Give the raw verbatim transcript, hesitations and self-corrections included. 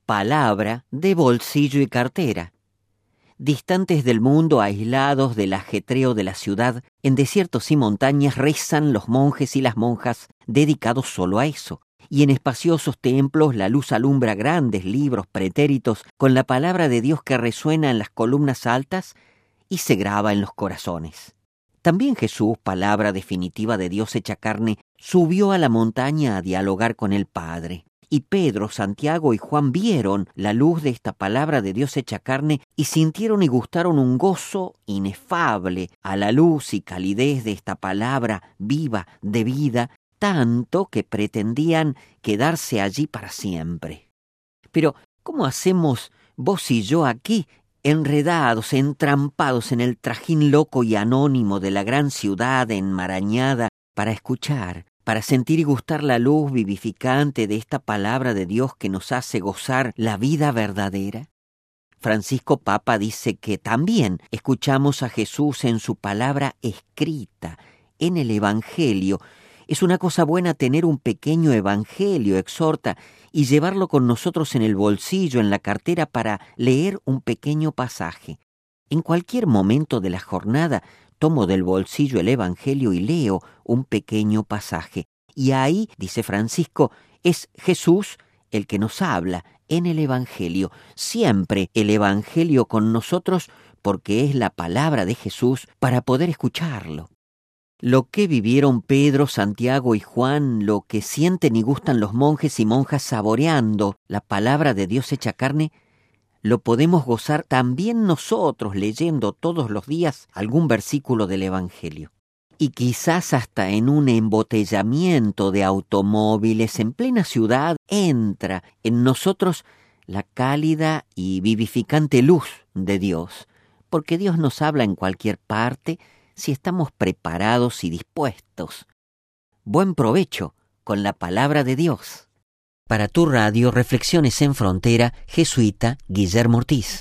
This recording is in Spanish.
palabra de bolsillo y cartera. Distantes del mundo, aislados del ajetreo de la ciudad, en desiertos y montañas rezan los monjes y las monjas dedicados solo a eso. Y en espaciosos templos la luz alumbra grandes libros pretéritos con la palabra de Dios que resuena en las columnas altas y se graba en los corazones. También Jesús, palabra definitiva de Dios hecha carne, subió a la montaña a dialogar con el Padre. Y Pedro, Santiago y Juan vieron la luz de esta palabra de Dios hecha carne y sintieron y gustaron un gozo inefable a la luz y calidez de esta palabra viva de vida, tanto que pretendían quedarse allí para siempre. Pero, ¿cómo hacemos vos y yo aquí, enredados, entrampados en el trajín loco y anónimo de la gran ciudad enmarañada, para escuchar, para sentir y gustar la luz vivificante de esta palabra de Dios que nos hace gozar la vida verdadera? Francisco Papa dice que también escuchamos a Jesús en su palabra escrita, en el Evangelio. Es una cosa buena tener un pequeño evangelio, exhorta, y llevarlo con nosotros en el bolsillo, en la cartera, para leer un pequeño pasaje. En cualquier momento de la jornada, tomo del bolsillo el evangelio y leo un pequeño pasaje. Y ahí, dice Francisco, es Jesús el que nos habla en el evangelio. Siempre el evangelio con nosotros, porque es la palabra de Jesús para poder escucharlo. Lo que vivieron Pedro, Santiago y Juan, lo que sienten y gustan los monjes y monjas saboreando la palabra de Dios hecha carne, lo podemos gozar también nosotros leyendo todos los días algún versículo del Evangelio. Y quizás hasta en un embotellamiento de automóviles en plena ciudad entra en nosotros la cálida y vivificante luz de Dios, porque Dios nos habla en cualquier parte si estamos preparados y dispuestos. Buen provecho con la palabra de Dios. Para tu radio, Reflexiones en Frontera, jesuita Guillermo Ortiz.